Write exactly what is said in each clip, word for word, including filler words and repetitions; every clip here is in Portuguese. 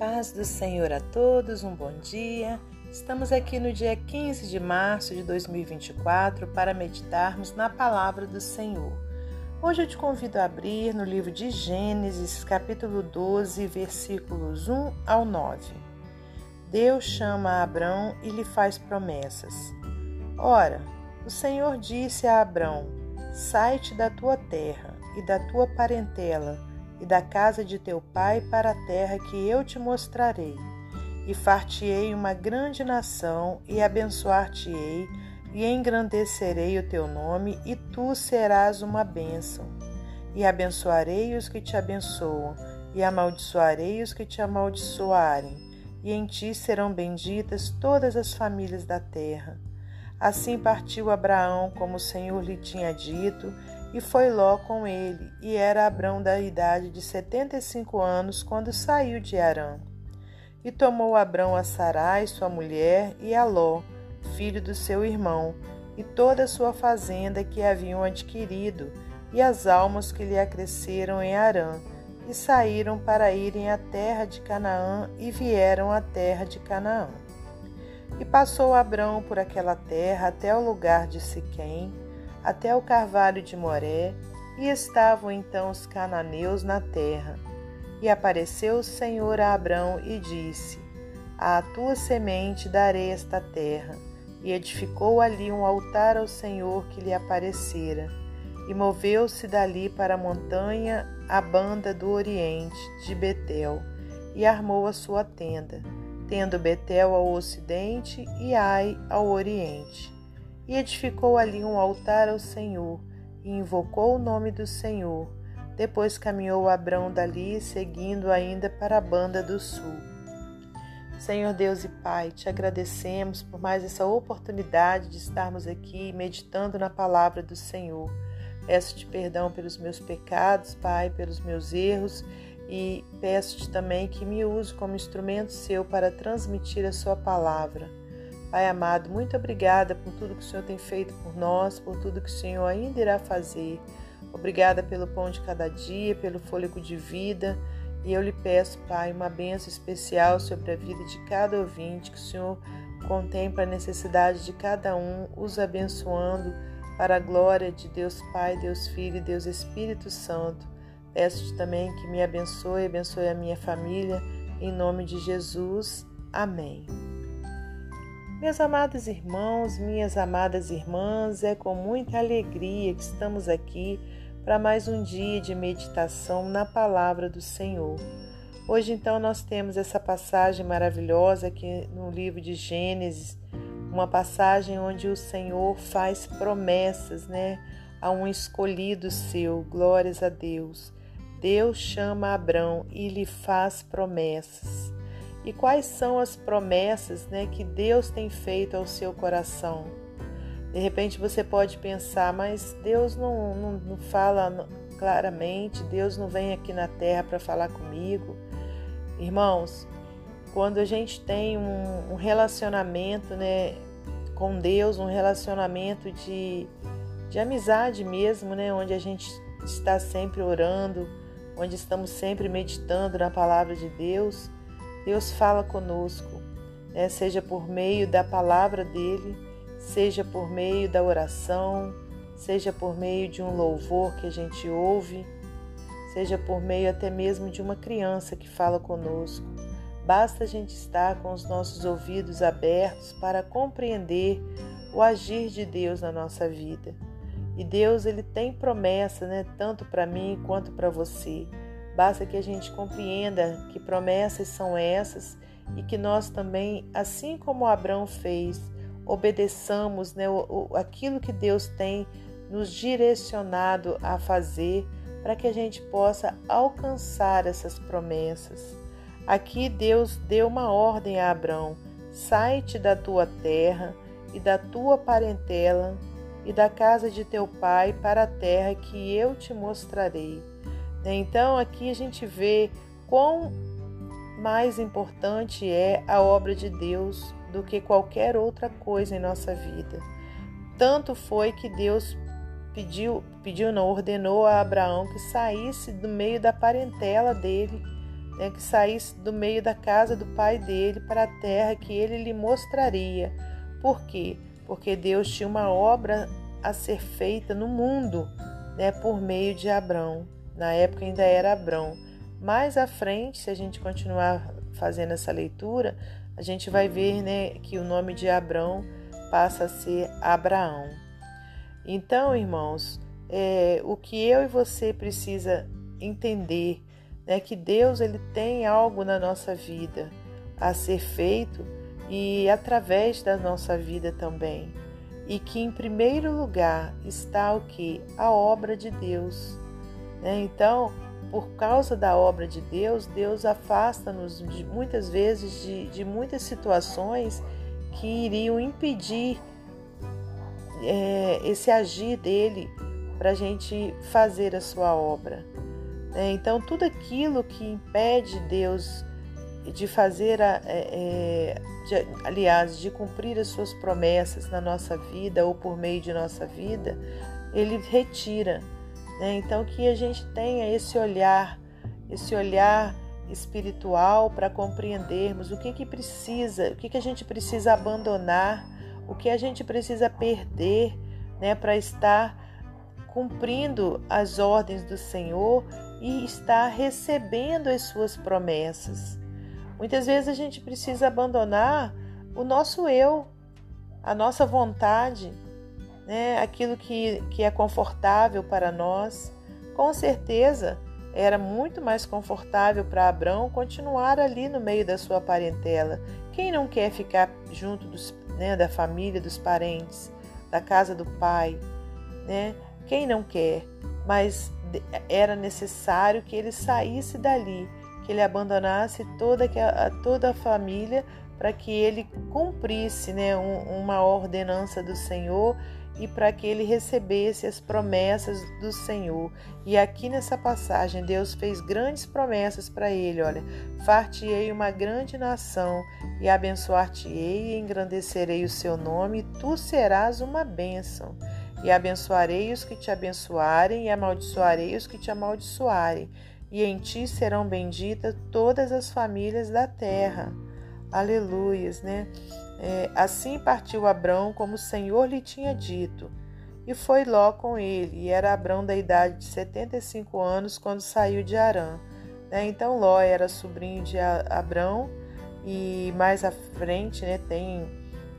paz do Senhor a todos, um bom dia. Estamos aqui no dia quinze de março de dois mil e vinte e quatro para meditarmos na palavra do Senhor. Hoje eu te convido a abrir no livro de Gênesis, capítulo doze, versículos um ao nove. Deus chama Abrão e lhe faz promessas. Ora, o Senhor disse a Abrão: sai-te da tua terra e da tua parentela e da casa de teu pai para a terra que eu te mostrarei. E far-te-ei uma grande nação, e abençoar-te-ei, e engrandecerei o teu nome, e tu serás uma bênção. E abençoarei os que te abençoam, e amaldiçoarei os que te amaldiçoarem, e em ti serão benditas todas as famílias da terra. Assim partiu Abraão, como o Senhor lhe tinha dito, e foi Ló com ele, e era Abrão da idade de setenta e cinco anos, quando saiu de Harã. E tomou Abrão a Sarai, sua mulher, e a Ló, filho do seu irmão, e toda a sua fazenda que haviam adquirido, e as almas que lhe acresceram em Harã, e saíram para irem à terra de Canaã, e vieram à terra de Canaã. E passou Abrão por aquela terra até o lugar de Siquém, até o carvalho de Moré, e estavam então os cananeus na terra. E apareceu o Senhor a Abrão e disse: à tua semente darei esta terra. E edificou ali um altar ao Senhor que lhe aparecera. E moveu-se dali para a montanha, a banda do oriente, de Betel, e armou a sua tenda, tendo Betel ao ocidente e Ai ao oriente. E edificou ali um altar ao Senhor, e invocou o nome do Senhor. Depois caminhou Abrão dali, seguindo ainda para a banda do sul. Senhor Deus e Pai, te agradecemos por mais essa oportunidade de estarmos aqui meditando na palavra do Senhor. Peço-te perdão pelos meus pecados, Pai, pelos meus erros, e peço-te também que me use como instrumento seu para transmitir a sua palavra. Pai amado, muito obrigada por tudo que o Senhor tem feito por nós, por tudo que o Senhor ainda irá fazer. Obrigada pelo pão de cada dia, pelo fôlego de vida. E eu lhe peço, Pai, uma bênção especial sobre a vida de cada ouvinte, que o Senhor contempla a necessidade de cada um, os abençoando para a glória de Deus Pai, Deus Filho e Deus Espírito Santo. Peço-te também que me abençoe, abençoe a minha família, em nome de Jesus. Amém. Meus amados irmãos, minhas amadas irmãs, é com muita alegria que estamos aqui para mais um dia de meditação na palavra do Senhor. Hoje, então, nós temos essa passagem maravilhosa aqui no livro de Gênesis, uma passagem onde o Senhor faz promessas, né, a um escolhido seu. Glórias a Deus. Deus chama Abrão e lhe faz promessas. E quais são as promessas, né, que Deus tem feito ao seu coração? De repente você pode pensar, mas Deus não, não, não fala claramente, Deus não vem aqui na terra para falar comigo. Irmãos, quando a gente tem um, um relacionamento, né, com Deus, um relacionamento de, de amizade mesmo, né, onde a gente está sempre orando, onde estamos sempre meditando na palavra de Deus, Deus fala conosco, né? Seja por meio da palavra dele, seja por meio da oração, seja por meio de um louvor que a gente ouve, seja por meio até mesmo de uma criança que fala conosco. Basta a gente estar com os nossos ouvidos abertos para compreender o agir de Deus na nossa vida. E Deus, ele tem promessa, né? Tanto para mim quanto para você. Basta que a gente compreenda que promessas são essas e que nós também, assim como Abrão fez, obedeçamos, né, o, o, aquilo que Deus tem nos direcionado a fazer para que a gente possa alcançar essas promessas. Aqui Deus deu uma ordem a Abrão: sai-te da tua terra e da tua parentela e da casa de teu pai para a terra que eu te mostrarei. Então aqui a gente vê quão mais importante é a obra de Deus do que qualquer outra coisa em nossa vida. Tanto foi que Deus pediu, pediu não, ordenou a Abraão que saísse do meio da parentela dele, né, que saísse do meio da casa do pai dele para a terra que ele lhe mostraria. Por quê? Porque Deus tinha uma obra a ser feita no mundo, né, por meio de Abrão. Na época ainda era Abrão. Mais à frente, se a gente continuar fazendo essa leitura, a gente vai ver, né, que o nome de Abrão passa a ser Abraão. Então, irmãos, é, o que eu e você precisa entender, né, que Deus ele tem algo na nossa vida a ser feito e através da nossa vida também. E que em primeiro lugar está o que? A obra de Deus. Né? Então, por causa da obra de Deus, Deus afasta-nos de, muitas vezes de, de muitas situações que iriam impedir é, esse agir dele para a gente fazer a sua obra. É, então, tudo aquilo que impede Deus de fazer, a, é, de, aliás, de cumprir as suas promessas na nossa vida ou por meio de nossa vida, ele retira. Né? Então, que a gente tenha esse olhar, esse olhar espiritual para compreendermos o que, que precisa, o que, que a gente precisa abandonar, o que a gente precisa perder, né, para estar cumprindo as ordens do Senhor e estar recebendo as suas promessas. Muitas vezes a gente precisa abandonar o nosso eu, a nossa vontade, né? Aquilo que, que é confortável para nós. Com certeza era muito mais confortável para Abrão continuar ali no meio da sua parentela. Quem não quer ficar junto dos, né, da família, dos parentes, da casa do pai, né? Quem não quer? Mas era necessário que ele saísse dali, que ele abandonasse toda a, toda a família para que ele cumprisse, né, um, uma ordenança do Senhor e para que ele recebesse as promessas do Senhor. E aqui nessa passagem, Deus fez grandes promessas para ele. Olha, far-te-ei uma grande nação e abençoar-te-ei e engrandecerei o seu nome, e tu serás uma bênção. E abençoarei os que te abençoarem e amaldiçoarei os que te amaldiçoarem. E em ti serão benditas todas as famílias da terra. Aleluias, né? É, assim partiu Abrão como o Senhor lhe tinha dito. E foi Ló com ele. E era Abrão da idade de setenta e cinco anos quando saiu de Harã. Né? Então Ló era sobrinho de Abrão. E mais à frente, né, tem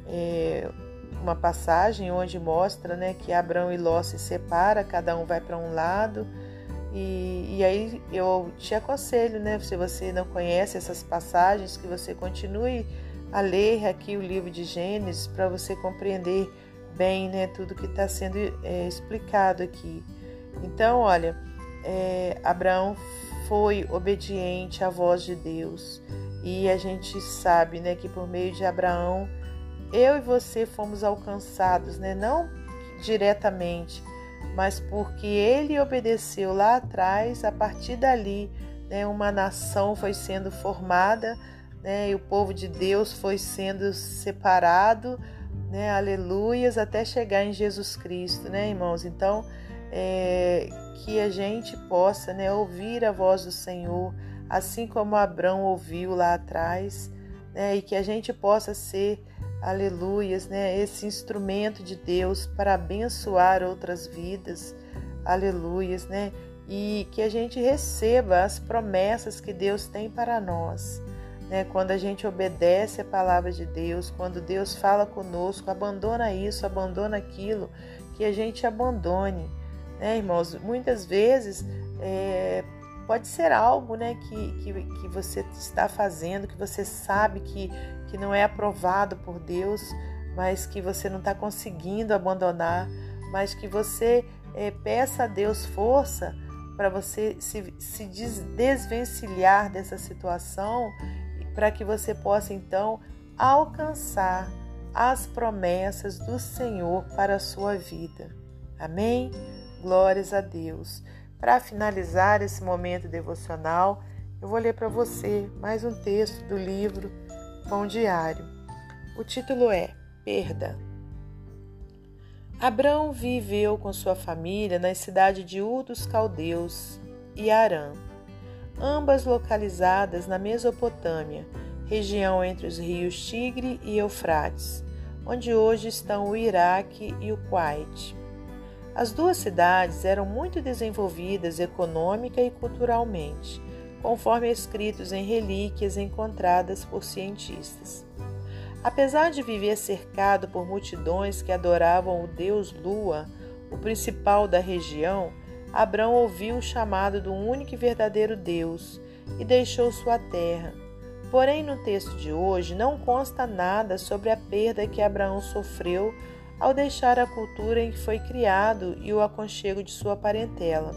é, uma passagem onde mostra, né, que Abrão e Ló se separam, cada um vai para um lado. E, e aí eu te aconselho, né, se você não conhece essas passagens, que você continue a ler aqui o livro de Gênesis para você compreender bem, né, tudo que está sendo é, explicado aqui. Então, olha, é, Abraão foi obediente à voz de Deus e a gente sabe, né, que por meio de Abraão eu e você fomos alcançados, né, não diretamente, mas porque ele obedeceu lá atrás. A partir dali, né, uma nação foi sendo formada, né, e o povo de Deus foi sendo separado, né, aleluias, até chegar em Jesus Cristo, né, irmãos? Então, é, que a gente possa, né, ouvir a voz do Senhor, assim como Abrão ouviu lá atrás, né, e que a gente possa ser, aleluias, né, esse instrumento de Deus para abençoar outras vidas, aleluias, né, e que a gente receba as promessas que Deus tem para nós. Né, quando a gente obedece a palavra de Deus, quando Deus fala conosco, abandona isso, abandona aquilo, que a gente abandone, né, irmãos? Muitas vezes é, pode ser algo, né, que, que, que você está fazendo, que você sabe que, que não é aprovado por Deus, mas que você não está conseguindo abandonar, mas que você é, peça a Deus força para você se, se desvencilhar dessa situação, para que você possa, então, alcançar as promessas do Senhor para a sua vida. Amém? Glórias a Deus. Para finalizar esse momento devocional, eu vou ler para você mais um texto do livro Pão Diário. O título é Perda. Abrão viveu com sua família na cidade de Ur dos Caldeus e Harã. ambas localizadas na Mesopotâmia, região entre os rios Tigre e Eufrates, onde hoje estão o Iraque e o Kuwait. As duas cidades eram muito desenvolvidas econômica e culturalmente, conforme escritos em relíquias encontradas por cientistas. Apesar de viver cercado por multidões que adoravam o deus Lua, o principal da região, Abrão ouviu o chamado do único e verdadeiro Deus e deixou sua terra. Porém, no texto de hoje não consta nada sobre a perda que Abraão sofreu ao deixar a cultura em que foi criado e o aconchego de sua parentela.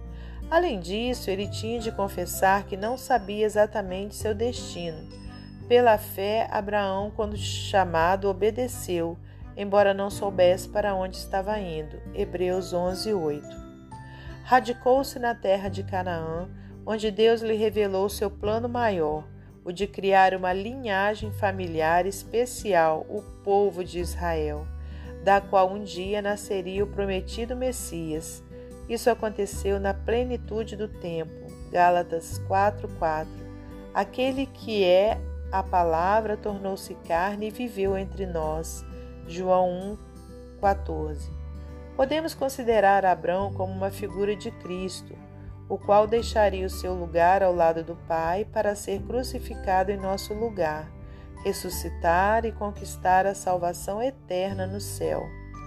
Além disso, ele tinha de confessar que não sabia exatamente seu destino. Pela fé, Abraão, quando chamado, obedeceu, embora não soubesse para onde estava indo. Hebreus onze, oito. Radicou-se na terra de Canaã, onde Deus lhe revelou seu plano maior, o de criar uma linhagem familiar especial, o povo de Israel, da qual um dia nasceria o prometido Messias. Isso aconteceu na plenitude do tempo. Gálatas quatro, quatro. Aquele que é a palavra tornou-se carne e viveu entre nós. João um, quatorze. Podemos considerar Abrão como uma figura de Cristo, o qual deixaria o seu lugar ao lado do Pai para ser crucificado em nosso lugar, ressuscitar e conquistar a salvação eterna no céu.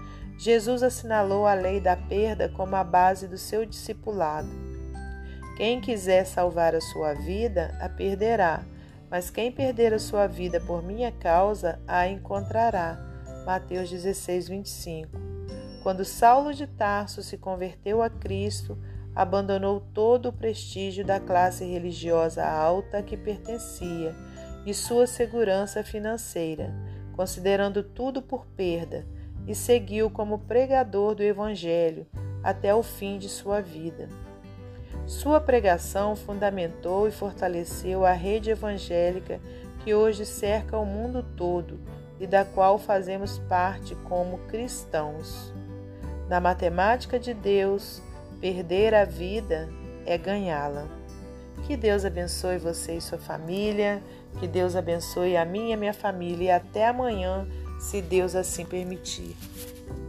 Jesus assinalou a lei da perda como a base do seu discipulado. Quem quiser salvar a sua vida, a perderá, mas quem perder a sua vida por minha causa, a encontrará. Mateus dezesseis, vinte e cinco. Quando Saulo de Tarso se converteu a Cristo, abandonou todo o prestígio da classe religiosa alta a que pertencia e sua segurança financeira, considerando tudo por perda, e seguiu como pregador do Evangelho até o fim de sua vida. Sua pregação fundamentou e fortaleceu a rede evangélica que hoje cerca o mundo todo e da qual fazemos parte como cristãos. Na matemática de Deus, perder a vida é ganhá-la. Que Deus abençoe você e sua família, que Deus abençoe a minha e a minha família e até amanhã, se Deus assim permitir.